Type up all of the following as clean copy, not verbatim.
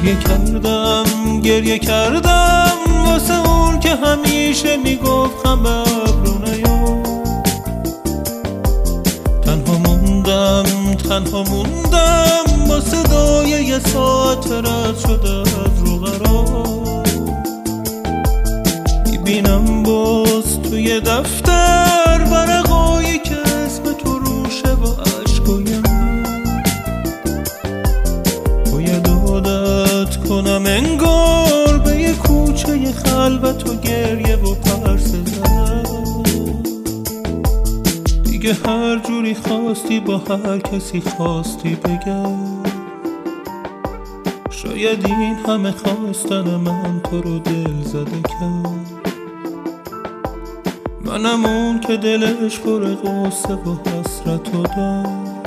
گریه کردم واسه اون که همیشه میگفت خم به ابرو نیا. تنها موندم با صدای یه ساعت رد شده از رو قرار. میبینم باز توی دفتر ورقایی که اسم تو روشه و عشقایم. باید عادت کنم انگار به یه کوچه خلوت و گریه و پرس زد. دیگه هر جوری خواستی با هر کسی خواستی بگم. شاید این همه خواستن من تو رو دل زده کرد. منم اون که دلش پر غصه و حسرت و داد،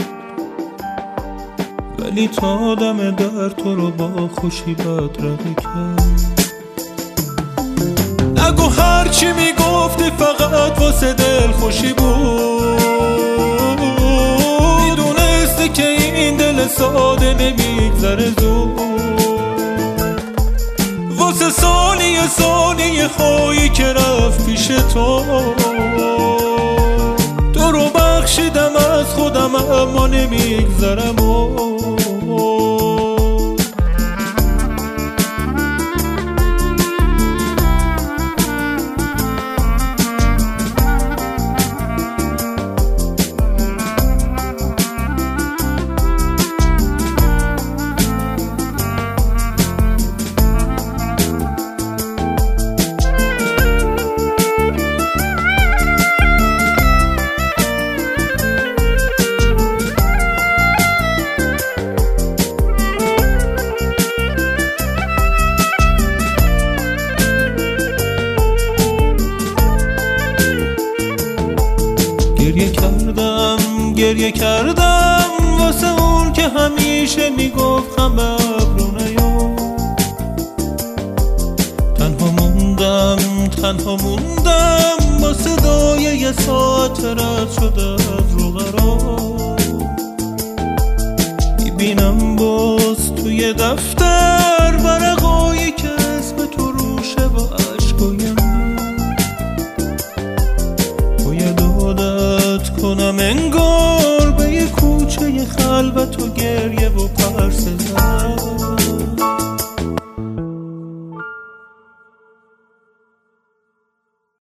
ولی تا دم در تو رو با خوشی بدرقه کرد. نگو هرچی میگفتی فقط واسه دل خوشی بود. میدونستی که این دل ساده نمیگذره زود. واسه ثانیه خواهی که رفت پیش تو رو بخشیدم از خودم اما نمیگذرم. گریه کردم واسه اون که همیشه میگفت خم به ابرو نیا. تنها موندم با صدای یه ساعت رد شده از رو قرار. میبینم باز توی دفتر ورقایی که اسم تو روشه و عشقایم. باید عادت کنم انگار به یه کوچه خلوت و